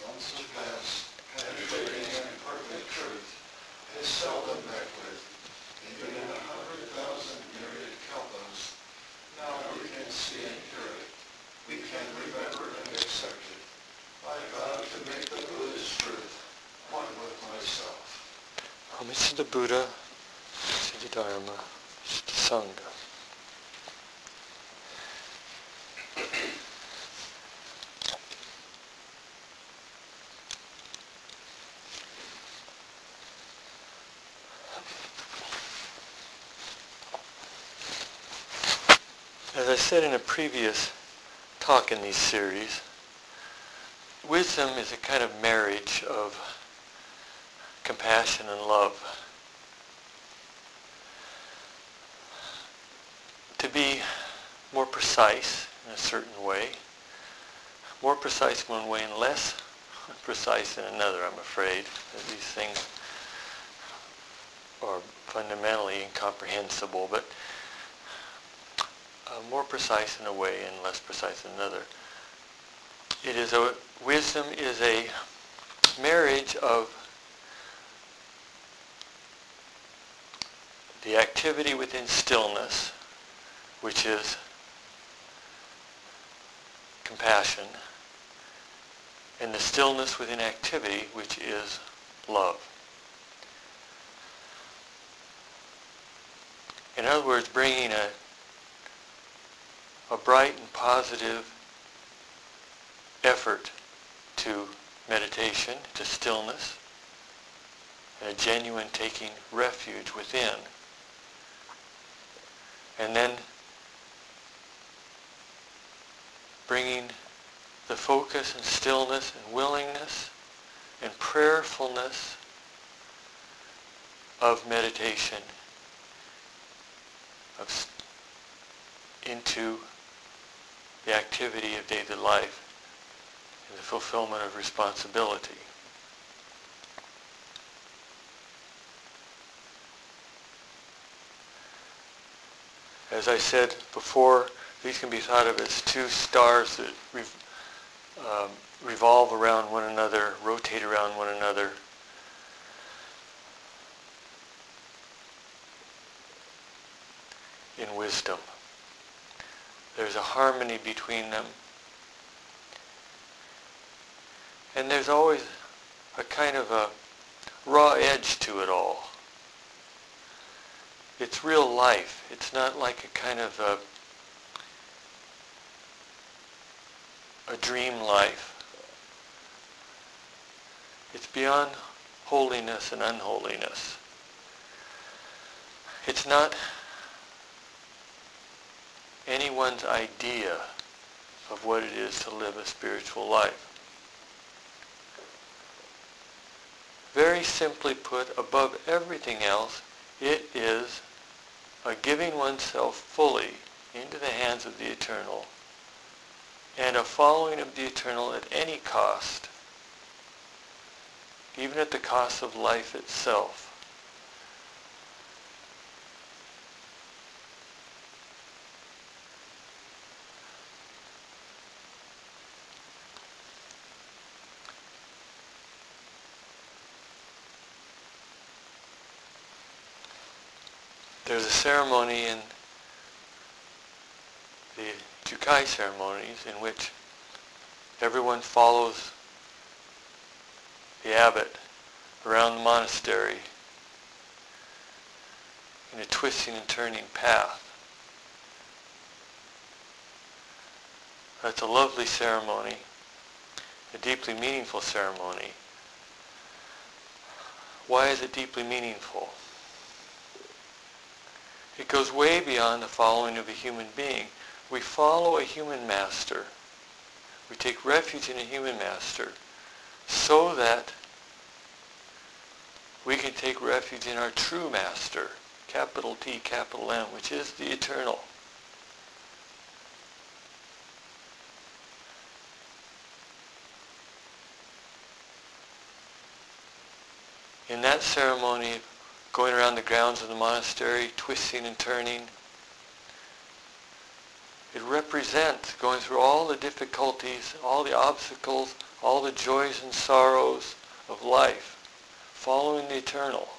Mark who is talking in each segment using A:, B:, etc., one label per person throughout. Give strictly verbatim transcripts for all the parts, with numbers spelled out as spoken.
A: unsurpassed, penetrating and perfect truth is seldom met with. Even in a hundred thousand myriad kalpas, now we can see and hear it. We can remember and accept it. I vow to make the Buddha's truth one with myself.
B: Homage to the Buddha, to the Dharma, to the Sangha. As I said in a previous talk in these series, wisdom is a kind of marriage of compassion and love. To be more precise in a certain way, more precise in one way and less precise in another, I'm afraid. These things are fundamentally incomprehensible, but uh, more precise in a way and less precise in another. It is a, wisdom is a marriage of the activity within stillness, which is compassion, and the stillness within activity, which is love. In other words, bringing a, a bright and positive effort to meditation, to stillness, and a genuine taking refuge within. And then bringing the focus and stillness and willingness and prayerfulness of meditation of into the activity of daily life and the fulfillment of responsibility. As I said before, these can be thought of as two stars that rev- um, revolve around one another, rotate around one another. In wisdom. There's a harmony between them. And there's always a kind of a raw edge to it all. It's real life. It's not like a kind of a, a dream life. It's beyond holiness and unholiness. It's not anyone's idea of what it is to live a spiritual life. Very simply put, above everything else, it is a giving oneself fully into the hands of the Eternal and a following of the Eternal at any cost, even at the cost of life itself. There's a ceremony in the Jukai ceremonies in which everyone follows the abbot around the monastery in a twisting and turning path. That's a lovely ceremony, a deeply meaningful ceremony. Why is it deeply meaningful? It goes way beyond the following of a human being. We follow a human master. We take refuge in a human master so that we can take refuge in our true master, capital T, capital M, which is the Eternal. In that ceremony, going around the grounds of the monastery, twisting and turning, It represents going through all the difficulties, all the obstacles, all the joys and sorrows of life, following the eternal.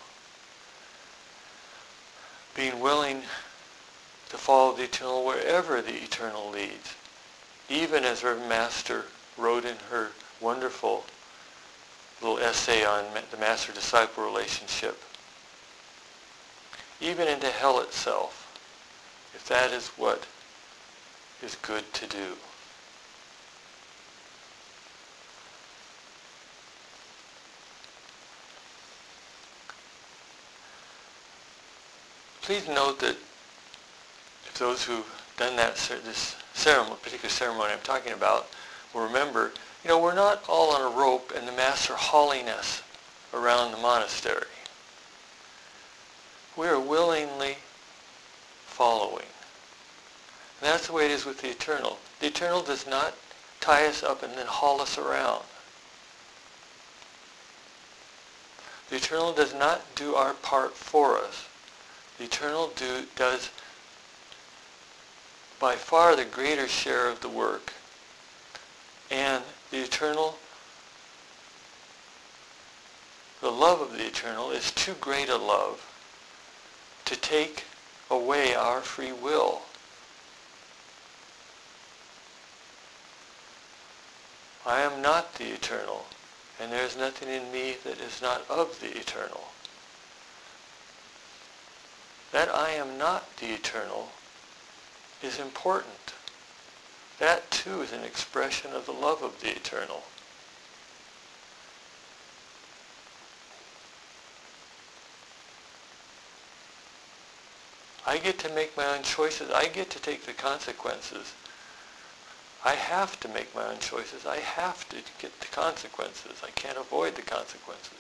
B: Being willing to follow the eternal wherever the eternal leads. Even as her master wrote in her wonderful little essay on the master-disciple relationship. Even into hell itself, if that is what is good to do. Please note that if those who've done that this ceremony, particular ceremony I'm talking about, will remember, you know, we're not all on a rope and the master hauling us around the monastery. We are willingly following. And that's the way it is with the eternal. The eternal does not tie us up and then haul us around. The eternal does not do our part for us. The eternal do, does by far the greater share of the work. And the eternal, the love of the eternal is too great a love to take away our free will. I am not the eternal, and there is nothing in me that is not of the eternal. That I am not the eternal is important. That too is an expression of the love of the eternal. I get to make my own choices. I get to take the consequences. I have to make my own choices. I have to get the consequences. I can't avoid the consequences.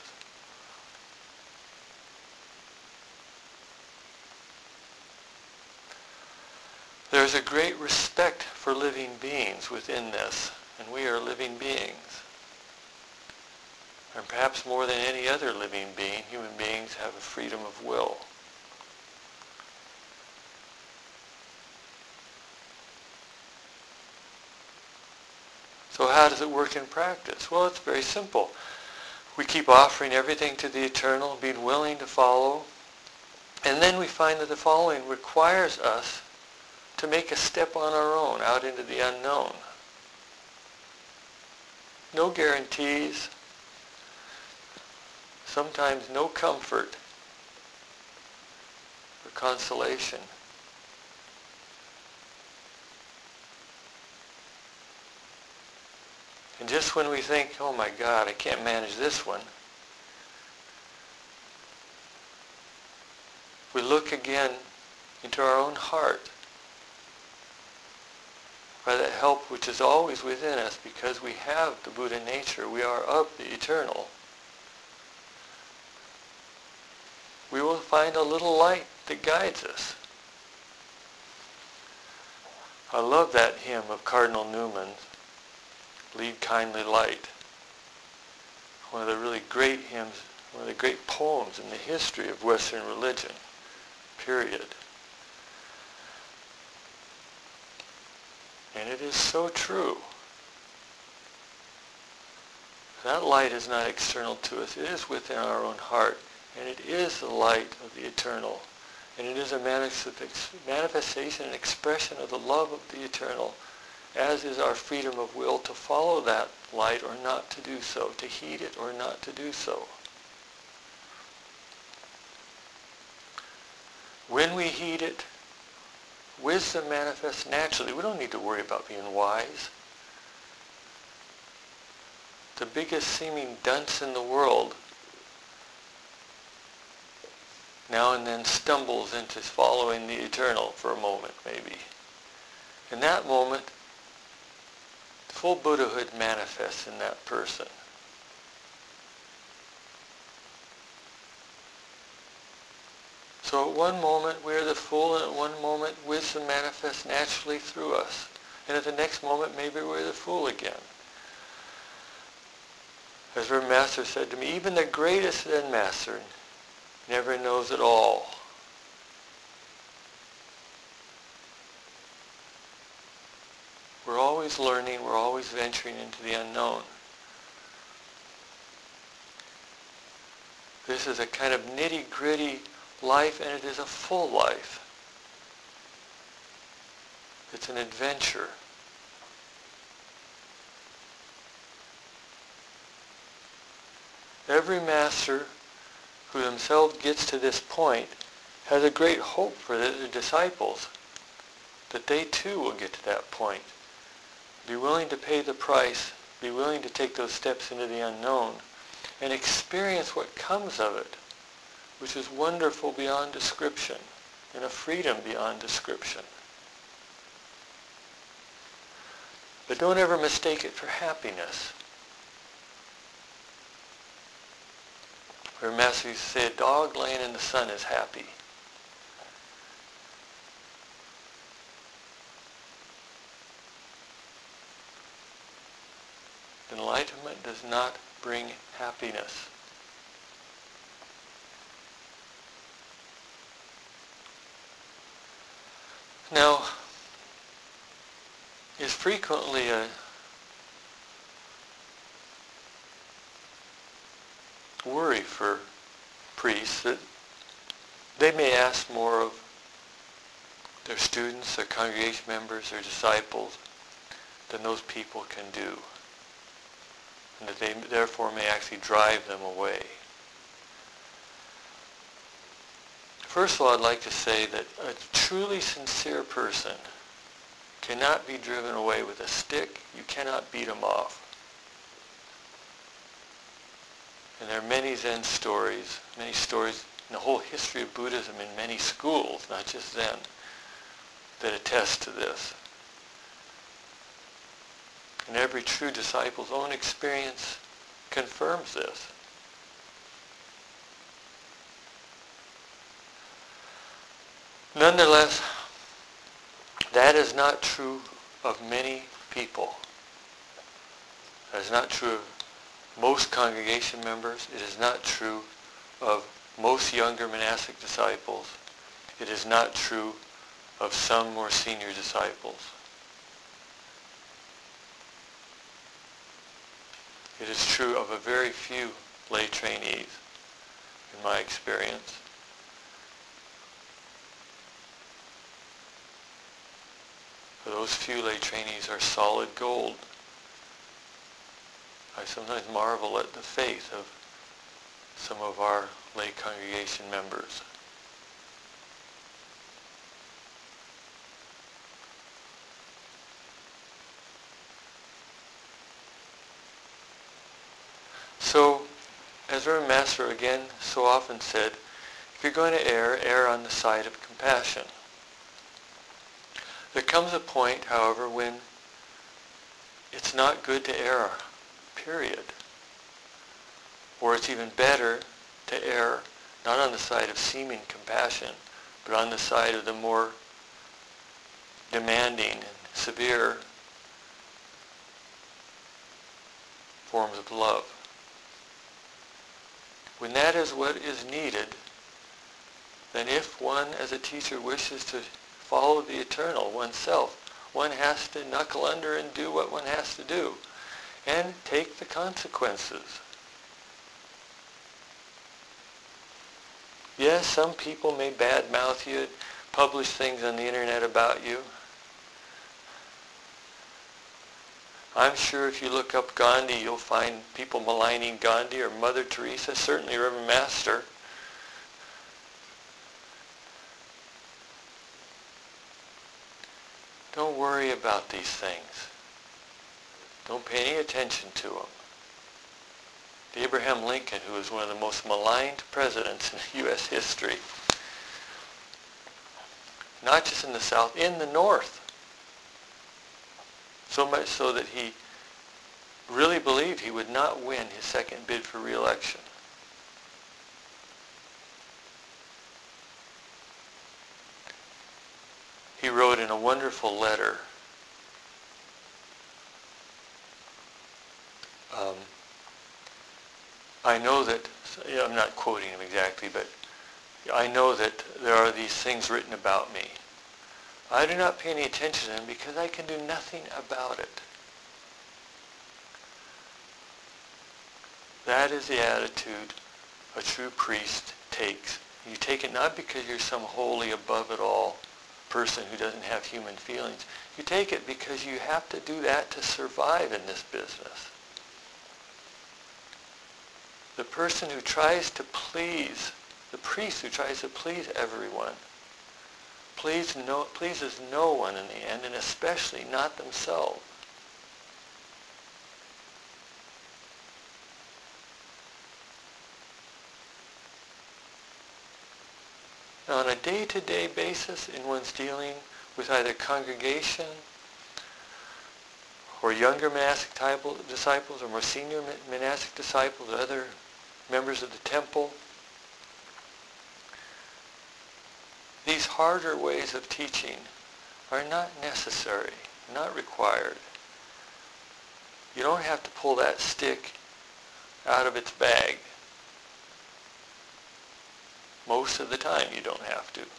B: There's a great respect for living beings within this, and we are living beings. And perhaps more than any other living being, human beings have a freedom of will. So how does it work in practice? Well, it's very simple. We keep offering everything to the eternal, being willing to follow, and then we find that the following requires us to make a step on our own out into the unknown. No guarantees, sometimes no comfort or consolation. And just when we think, oh my God, I can't manage this one, we look again into our own heart by that help which is always within us because we have the Buddha nature. We are of the eternal. We will find a little light that guides us. I love that hymn of Cardinal Newman's, Lead Kindly Light. One of the really great hymns, one of the great poems in the history of Western religion, period. And it is so true. That light is not external to us. It is within our own heart. And it is the light of the eternal. And it is a manifestation and expression of the love of the eternal, as is our freedom of will to follow that light or not to do so, to heed it or not to do so. When we heed it, wisdom manifests naturally. We don't need to worry about being wise. The biggest seeming dunce in the world now and then stumbles into following the eternal for a moment, maybe. In that moment, full Buddhahood manifests in that person. So at one moment we are the fool, and at one moment wisdom manifests naturally through us. And at the next moment maybe we're the fool again. As our master said to me, even the greatest Zen master never knows it all. always learning, we're always venturing into the unknown. This is a kind of nitty-gritty life, and it is a full life. It's an adventure. Every master who himself gets to this point has a great hope for their disciples, that they too will get to that point. Be willing to pay the price, be willing to take those steps into the unknown, and experience what comes of it, which is wonderful beyond description, and a freedom beyond description. But don't ever mistake it for happiness. Where Master used to say, a dog laying in the sun is happy. Enlightenment does not bring happiness. Now, is frequently a worry for priests that they may ask more of their students, their congregation members, their disciples than those people can do, and that they therefore may actually drive them away. First of all, I'd like to say that a truly sincere person cannot be driven away with a stick. You cannot beat them off. And there are many Zen stories, many stories in the whole history of Buddhism in many schools, not just Zen, that attest to this. And every true disciple's own experience confirms this. Nonetheless, that is not true of many people. That is not true of most congregation members. It is not true of most younger monastic disciples. It is not true of some more senior disciples. It is true of a very few lay trainees, in my experience. For those few lay trainees are solid gold. I sometimes marvel at the faith of some of our lay congregation members. So, as our Master again so often said, if you're going to err, err on the side of compassion. There comes a point, however, when it's not good to err, period. Or it's even better to err not on the side of seeming compassion, but on the side of the more demanding and severe forms of love. When that is what is needed, then if one as a teacher wishes to follow the eternal oneself, one has to knuckle under and do what one has to do and take the consequences. Yes, some people may badmouth you, publish things on the internet about you. I'm sure if you look up Gandhi, you'll find people maligning Gandhi or Mother Teresa, certainly Reverend Master. Don't worry about these things. Don't pay any attention to them. Abraham Lincoln, who was one of the most maligned presidents in U S history, not just in the South, in the North. So much so that he really believed he would not win his second bid for re-election. He wrote in a wonderful letter, um, I know that, I'm not quoting him exactly, but I know that there are these things written about me. I do not pay any attention to them because I can do nothing about it. That is the attitude a true priest takes. You take it not because you're some holy above-it-all person who doesn't have human feelings. You take it because you have to do that to survive in this business. The person who tries to please, the priest who tries to please everyone, please no, pleases no one in the end, and especially not themselves. Now, on a day-to-day basis, in one's dealing with either congregation or younger monastic disciples or more senior monastic disciples or other members of the temple, these harder ways of teaching are not necessary, not required. You don't have to pull that stick out of its bag. Most of the time you don't have to.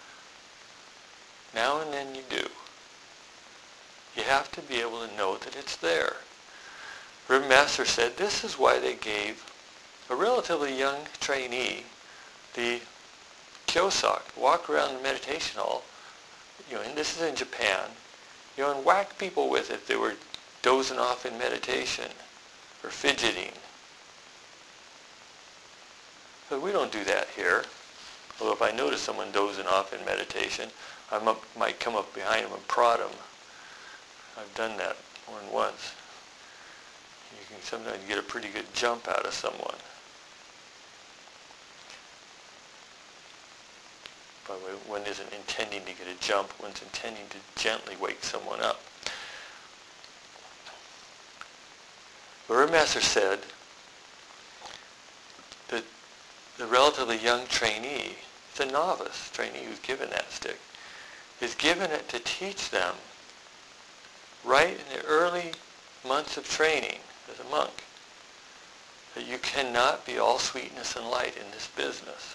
B: Now and then you do. You have to be able to know that it's there. Reverend Master said this is why they gave a relatively young trainee the kyosak, walk around the meditation hall, you know, and this is in Japan, you know, and whack people with it if they were dozing off in meditation or fidgeting. But we don't do that here. Although if I notice someone dozing off in meditation, I might come up behind them and prod them. I've done that more than once. You can sometimes get a pretty good jump out of someone. By the way, one isn't intending to get a jump, one's intending to gently wake someone up. The Reverend Master said that the relatively young trainee, it's a novice trainee who's given that stick, is given it to teach them right in the early months of training as a monk that you cannot be all sweetness and light in this business.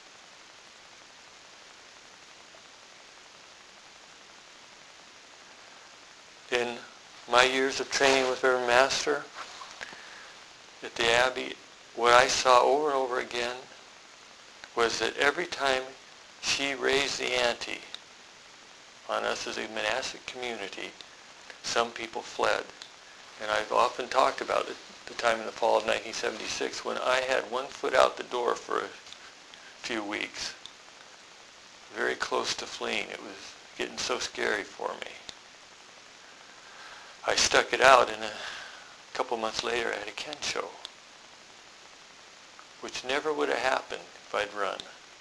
B: In my years of training with Reverend Master at the Abbey, what I saw over and over again was that every time she raised the ante on us as a monastic community, some people fled. And I've often talked about it, the time in the fall of nineteen seventy-six when I had one foot out the door for a few weeks, very close to fleeing. It was getting so scary for me. I stuck it out, and a couple months later I had a Kensho, which never would have happened if I'd run.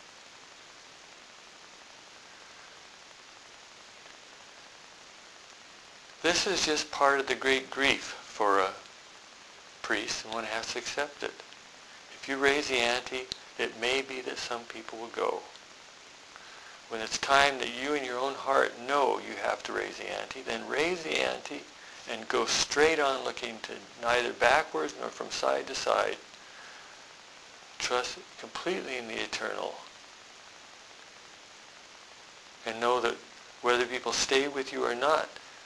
B: This is just part of the great grief for a priest, and one has to accept it. If you raise the ante, it may be that some people will go. When it's time that you in your own heart know you have to raise the ante, then raise the ante and go straight on, looking to neither backwards nor from side to side. Trust completely in the eternal. And know that whether people stay with you or not,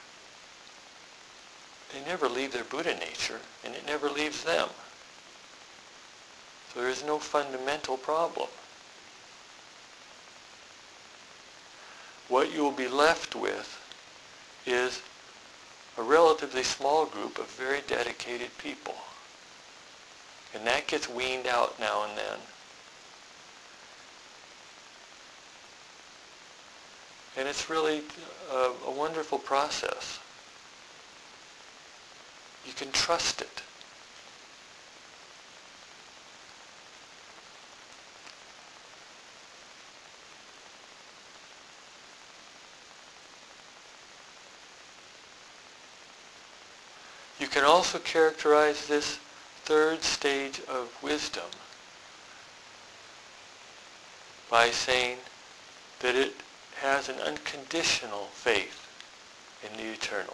B: they never leave their Buddha nature, and it never leaves them. So there is no fundamental problem. What you will be left with is a relatively small group of very dedicated people. And that gets weaned out now and then. And it's really a, a wonderful process. You can trust it. You can also characterize this third stage of wisdom by saying that it has an unconditional faith in the eternal.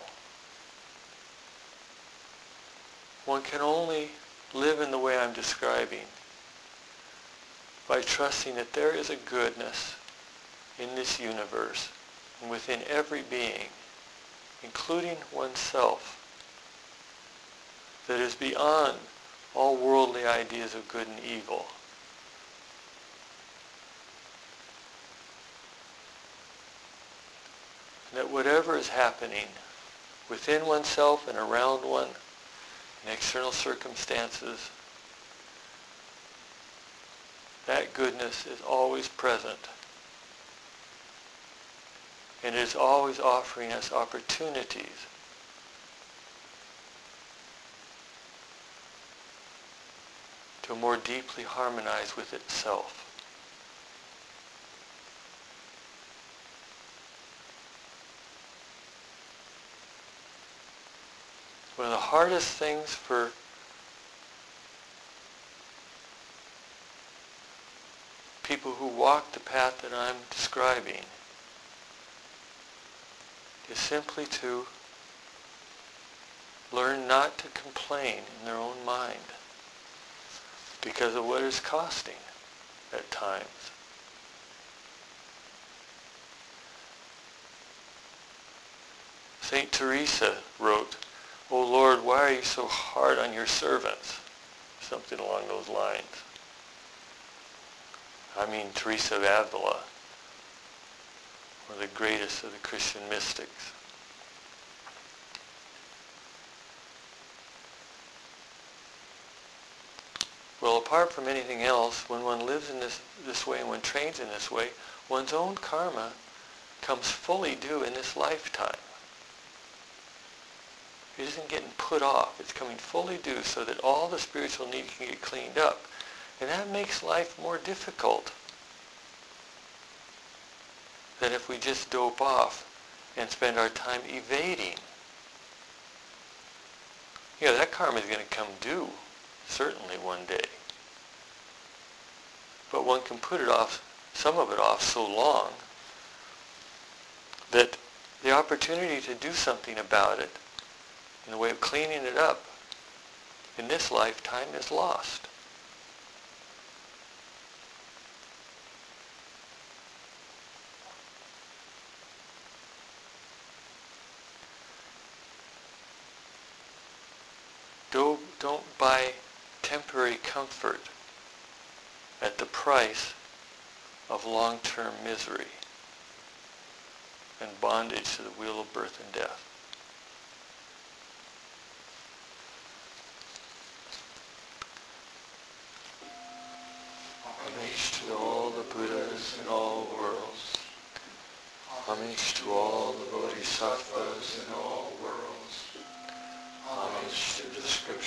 B: One can only live in the way I'm describing by trusting that there is a goodness in this universe and within every being, including oneself, that is beyond all worldly ideas of good and evil. And that whatever is happening within oneself and around one, in external circumstances, that goodness is always present. And is always offering us opportunities to more deeply harmonize with itself. One of the hardest things for people who walk the path that I'm describing is simply to learn not to complain in their own mind because of what it's costing at times. Saint Teresa wrote, "O Lord, why are you so hard on your servants?" Something along those lines. I mean Teresa of Avila, one of the greatest of the Christian mystics. Well, apart from anything else, when one lives in this, this way and one trains in this way, one's own karma comes fully due in this lifetime. It isn't getting put off. It's coming fully due so that all the spiritual need can get cleaned up. And that makes life more difficult than if we just dope off and spend our time evading. You know, that karma is going to come due, certainly one day. But one can put it off, some of it off so long that the opportunity to do something about it in the way of cleaning it up in this lifetime is lost. Don't, don't buy temporary comfort at the price of long-term misery and bondage to the wheel of birth and death. Homage to all the Buddhas in all worlds. Homage to all the Bodhisattvas in all worlds. Homage to the scriptures